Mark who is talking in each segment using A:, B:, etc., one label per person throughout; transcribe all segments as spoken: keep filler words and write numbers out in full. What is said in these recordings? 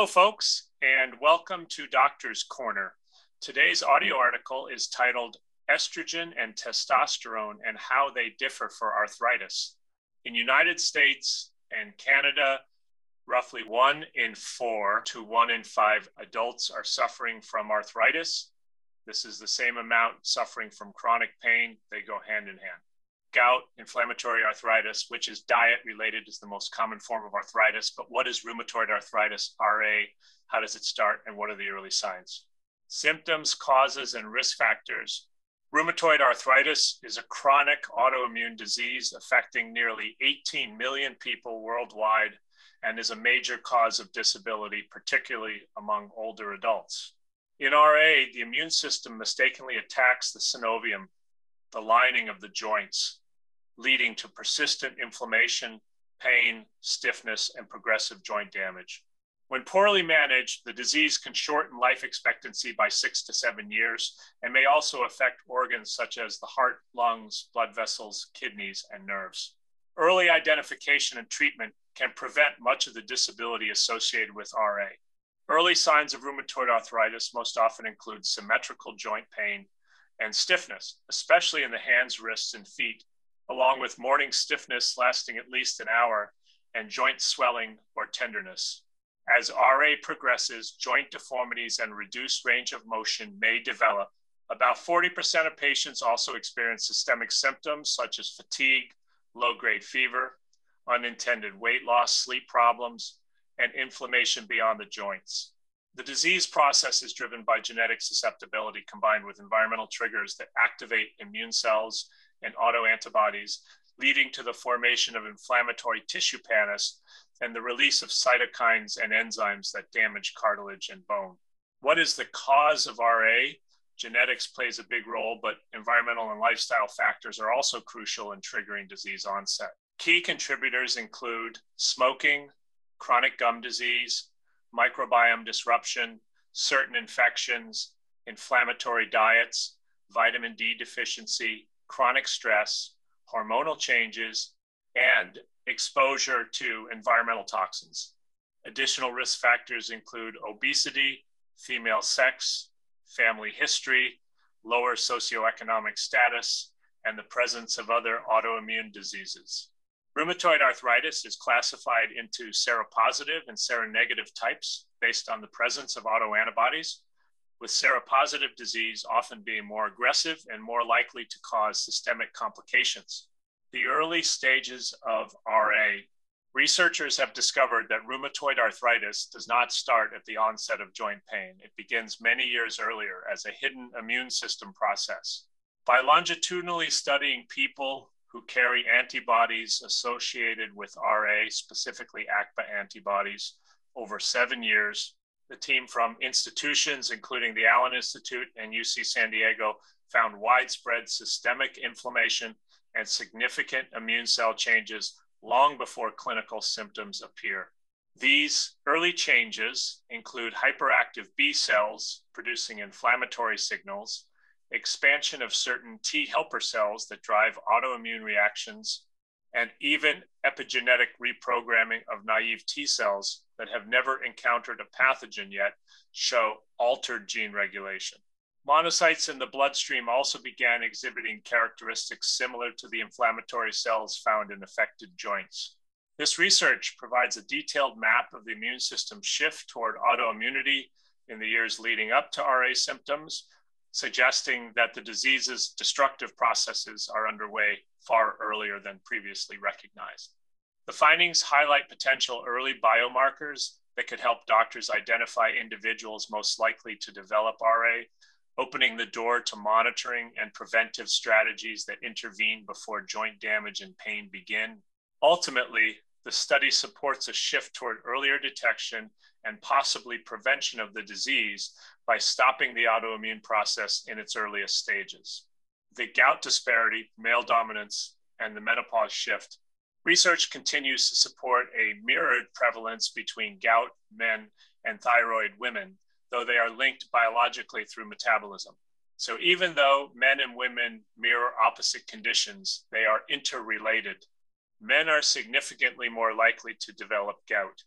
A: Hello, folks, and welcome to Doctor's Corner. Today's audio article is titled Estrogen and Testosterone and How They Differ for Arthritis. In the United States and Canada, roughly one in four to one in five adults are suffering from arthritis. This is the same amount suffering from chronic pain. They go hand in hand. Gout, inflammatory arthritis, which is diet related, is the most common form of arthritis. But what is rheumatoid arthritis, R A? How does it start, and what are the early signs? Symptoms, causes, and risk factors. Rheumatoid arthritis is a chronic autoimmune disease affecting nearly eighteen million people worldwide and is a major cause of disability, particularly among older adults. In R A, the immune system mistakenly attacks the synovium, the lining of the joints, leading to persistent inflammation, pain, stiffness, and progressive joint damage. When poorly managed, the disease can shorten life expectancy by six to seven years and may also affect organs such as the heart, lungs, blood vessels, kidneys, and nerves. Early identification and treatment can prevent much of the disability associated with R A. Early signs of rheumatoid arthritis most often include symmetrical joint pain and stiffness, especially in the hands, wrists, and feet, along with morning stiffness lasting at least an hour and joint swelling or tenderness. As R A progresses, joint deformities and reduced range of motion may develop. About forty percent of patients also experience systemic symptoms such as fatigue, low-grade fever, unintended weight loss, sleep problems, and inflammation beyond the joints. The disease process is driven by genetic susceptibility combined with environmental triggers that activate immune cells and autoantibodies, leading to the formation of inflammatory tissue pannus and the release of cytokines and enzymes that damage cartilage and bone. What is the cause of R A? Genetics plays a big role, but environmental and lifestyle factors are also crucial in triggering disease onset. Key contributors include smoking, chronic gum disease, microbiome disruption, certain infections, inflammatory diets, vitamin D deficiency, chronic stress, hormonal changes, and exposure to environmental toxins. Additional risk factors include obesity, female sex, family history, lower socioeconomic status, and the presence of other autoimmune diseases. Rheumatoid arthritis is classified into seropositive and seronegative types based on the presence of autoantibodies, with seropositive disease often being more aggressive and more likely to cause systemic complications. The early stages of R A. Researchers have discovered that rheumatoid arthritis does not start at the onset of joint pain. It begins many years earlier as a hidden immune system process. By longitudinally studying people who carry antibodies associated with R A, specifically A C P A antibodies, over seven years, the team from institutions, including the Allen Institute and U C San Diego, found widespread systemic inflammation and significant immune cell changes long before clinical symptoms appear. These early changes include hyperactive B cells producing inflammatory signals, expansion of certain T helper cells that drive autoimmune reactions, and even epigenetic reprogramming of naive T cells that have never encountered a pathogen yet show altered gene regulation. Monocytes in the bloodstream also began exhibiting characteristics similar to the inflammatory cells found in affected joints. This research provides a detailed map of the immune system shift toward autoimmunity in the years leading up to R A symptoms, suggesting that the disease's destructive processes are underway far earlier than previously recognized. The findings highlight potential early biomarkers that could help doctors identify individuals most likely to develop R A, opening the door to monitoring and preventive strategies that intervene before joint damage and pain begin. Ultimately, the study supports a shift toward earlier detection and possibly prevention of the disease by stopping the autoimmune process in its earliest stages. The gout disparity, male dominance, and the menopause shift. Research continues to support a mirrored prevalence between gout men and thyroid women, though they are linked biologically through metabolism. So even though men and women mirror opposite conditions, they are interrelated. Men are significantly more likely to develop gout.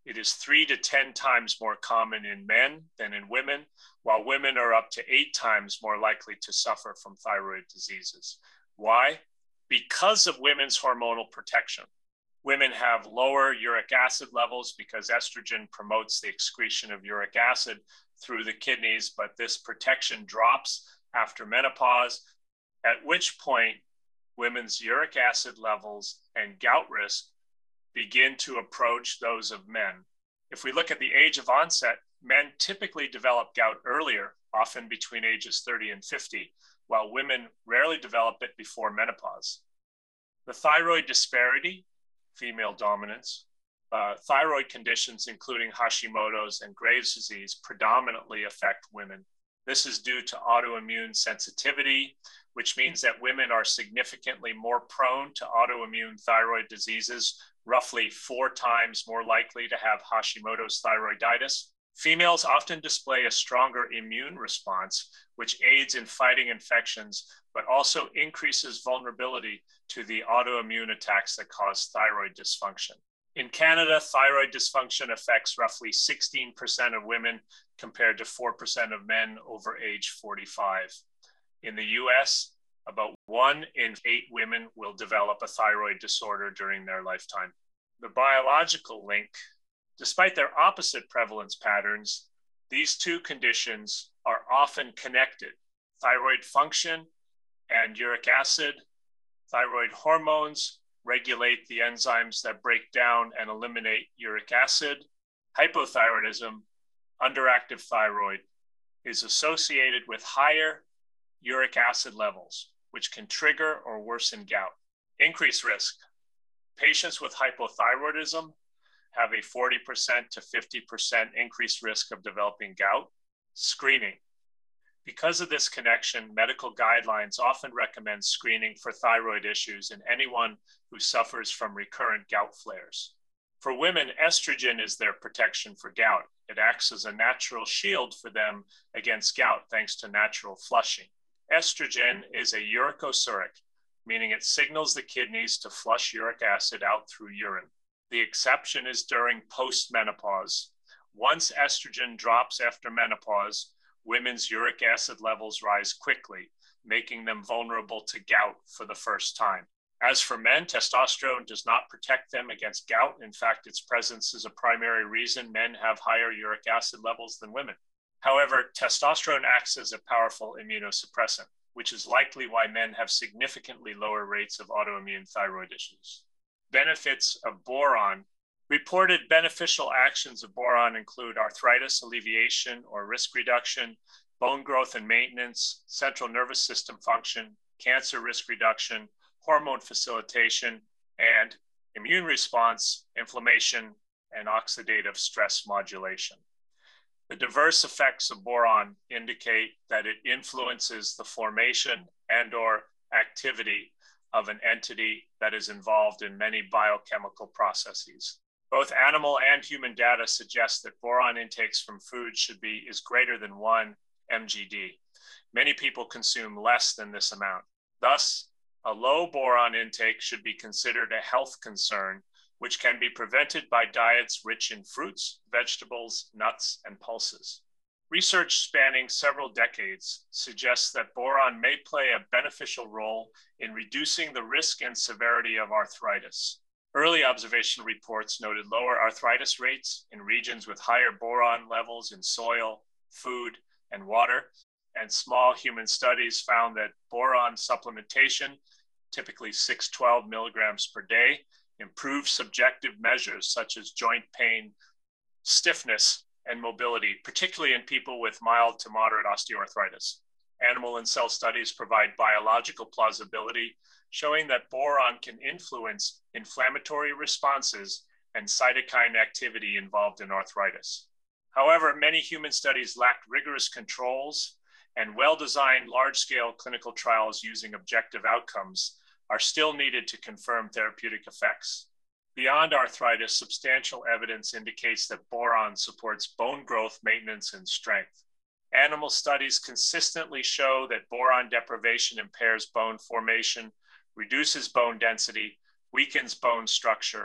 A: It is three to ten times more common in men than in women, while women are up to eight times more likely to suffer from thyroid diseases. Why? Because of women's hormonal protection. Women have lower uric acid levels because estrogen promotes the excretion of uric acid through the kidneys, but this protection drops after menopause, at which point women's uric acid levels and gout risk begin to approach those of men. If we look at the age of onset, men typically develop gout earlier, often between ages thirty and fifty, while women rarely develop it before menopause. The thyroid disparity, female dominance, uh, thyroid conditions, including Hashimoto's and Graves' disease, predominantly affect women. This is due to autoimmune sensitivity, which means that women are significantly more prone to autoimmune thyroid diseases, roughly four times more likely to have Hashimoto's thyroiditis. Females often display a stronger immune response, which aids in fighting infections, but also increases vulnerability to the autoimmune attacks that cause thyroid dysfunction. In Canada, thyroid dysfunction affects roughly sixteen percent of women compared to four percent of men over age forty-five. In the U S, about one in eight women will develop a thyroid disorder during their lifetime. The biological link, despite their opposite prevalence patterns, these two conditions are often connected. Thyroid function and uric acid, thyroid hormones regulate the enzymes that break down and eliminate uric acid. Hypothyroidism, underactive thyroid, is associated with higher uric acid levels, which can trigger or worsen gout. Increased risk. Patients with hypothyroidism have a forty percent to fifty percent increased risk of developing gout. Screening. Because of this connection, medical guidelines often recommend screening for thyroid issues in anyone who suffers from recurrent gout flares. For women, estrogen is their protection for gout. It acts as a natural shield for them against gout thanks to natural flushing. Estrogen is a uricosuric, meaning it signals the kidneys to flush uric acid out through urine. The exception is during postmenopause. Once estrogen drops after menopause, women's uric acid levels rise quickly, making them vulnerable to gout for the first time. As for men, testosterone does not protect them against gout. In fact, its presence is a primary reason men have higher uric acid levels than women. However, testosterone acts as a powerful immunosuppressant, which is likely why men have significantly lower rates of autoimmune thyroid issues. Benefits of boron. Reported beneficial actions of boron include arthritis alleviation or risk reduction, bone growth and maintenance, central nervous system function, cancer risk reduction, hormone facilitation, and immune response, inflammation, and oxidative stress modulation. The diverse effects of boron indicate that it influences the formation and/or activity of an entity that is involved in many biochemical processes. Both animal and human data suggest that boron intakes from food should be is greater than one M G D. Many people consume less than this amount. Thus, a low boron intake should be considered a health concern, which can be prevented by diets rich in fruits, vegetables, nuts, and pulses. Research spanning several decades suggests that boron may play a beneficial role in reducing the risk and severity of arthritis. Early observation reports noted lower arthritis rates in regions with higher boron levels in soil, food, and water, and small human studies found that boron supplementation, typically six to twelve milligrams per day, improves subjective measures such as joint pain, stiffness, and mobility, particularly in people with mild to moderate osteoarthritis. Animal and cell studies provide biological plausibility, showing that boron can influence inflammatory responses and cytokine activity involved in arthritis. However, many human studies lack rigorous controls, and well-designed large-scale clinical trials using objective outcomes are still needed to confirm therapeutic effects. Beyond arthritis, substantial evidence indicates that boron supports bone growth, maintenance, and strength. Animal studies consistently show that boron deprivation impairs bone formation, reduces bone density, weakens bone structure,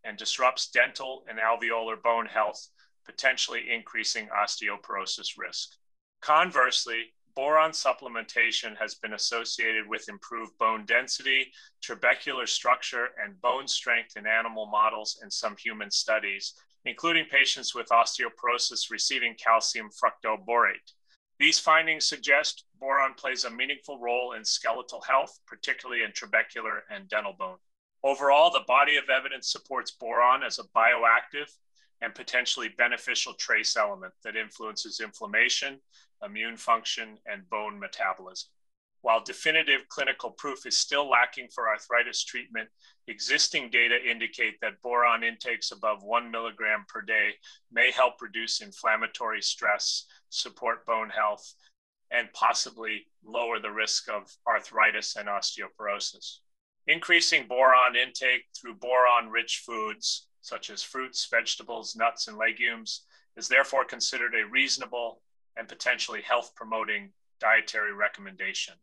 A: and disrupts dental and alveolar bone health, potentially increasing osteoporosis risk. Conversely, boron supplementation has been associated with improved bone density, trabecular structure, and bone strength in animal models and some human studies, including patients with osteoporosis receiving calcium fructoborate. These findings suggest boron plays a meaningful role in skeletal health, particularly in trabecular and dental bone. Overall, the body of evidence supports boron as a bioactive and potentially beneficial trace element that influences inflammation, immune function, and bone metabolism. While definitive clinical proof is still lacking for arthritis treatment, existing data indicate that boron intakes above one milligram per day may help reduce inflammatory stress, support bone health, and possibly lower the risk of arthritis and osteoporosis. Increasing boron intake through boron-rich foods, such as fruits, vegetables, nuts, and legumes, is therefore considered a reasonable and potentially health-promoting dietary recommendation.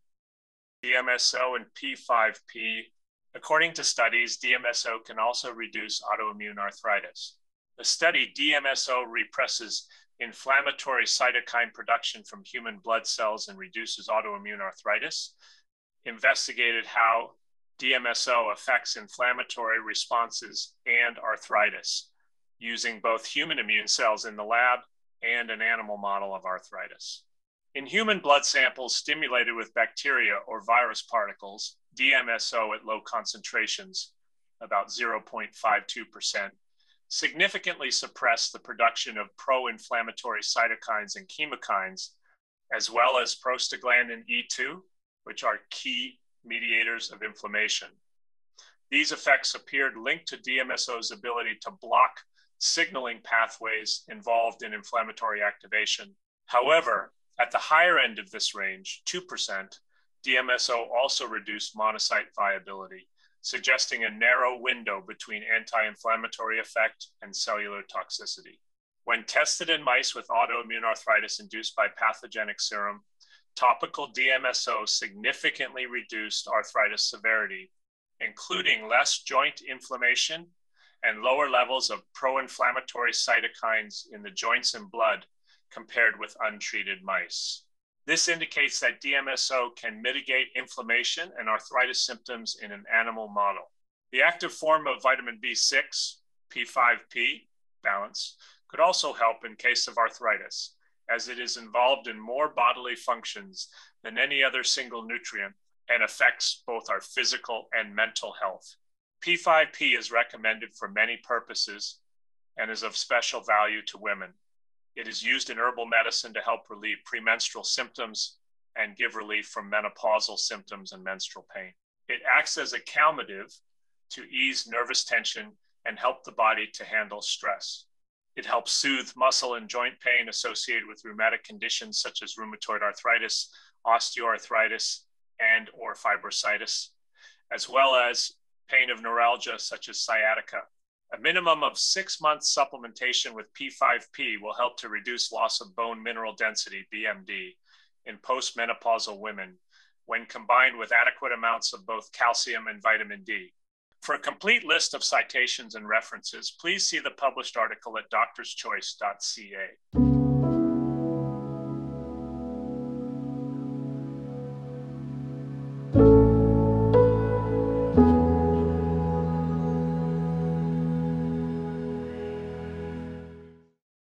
A: D M S O and P five P. According to studies, D M S O can also reduce autoimmune arthritis. The study D M S O represses inflammatory cytokine production from human blood cells and reduces autoimmune arthritis, investigated how D M S O affects inflammatory responses and arthritis using both human immune cells in the lab and an animal model of arthritis. In human blood samples stimulated with bacteria or virus particles, D M S O at low concentrations, about zero point five two percent, significantly suppress the production of pro-inflammatory cytokines and chemokines, as well as prostaglandin E two, which are key mediators of inflammation. These effects appeared linked to D M S O's ability to block signaling pathways involved in inflammatory activation. However, at the higher end of this range, two percent, D M S O also reduced monocyte viability, suggesting a narrow window between anti-inflammatory effect and cellular toxicity. When tested in mice with autoimmune arthritis induced by pathogenic serum, topical D M S O significantly reduced arthritis severity, including less joint inflammation and lower levels of pro-inflammatory cytokines in the joints and blood compared with untreated mice. This indicates that D M S O can mitigate inflammation and arthritis symptoms in an animal model. The active form of vitamin B six, P five P, balance, could also help in case of arthritis, as it is involved in more bodily functions than any other single nutrient and affects both our physical and mental health. P five P is recommended for many purposes and is of special value to women. It is used in herbal medicine to help relieve premenstrual symptoms and give relief from menopausal symptoms and menstrual pain. It acts as a calmative to ease nervous tension and help the body to handle stress. It helps soothe muscle and joint pain associated with rheumatic conditions such as rheumatoid arthritis, osteoarthritis, and or fibrositis, as well as pain of neuralgia such as sciatica. A minimum of six months supplementation with P five P will help to reduce loss of bone mineral density, B M D, in postmenopausal women when combined with adequate amounts of both calcium and vitamin D. For a complete list of citations and references, please see the published article at doctors choice dot C A.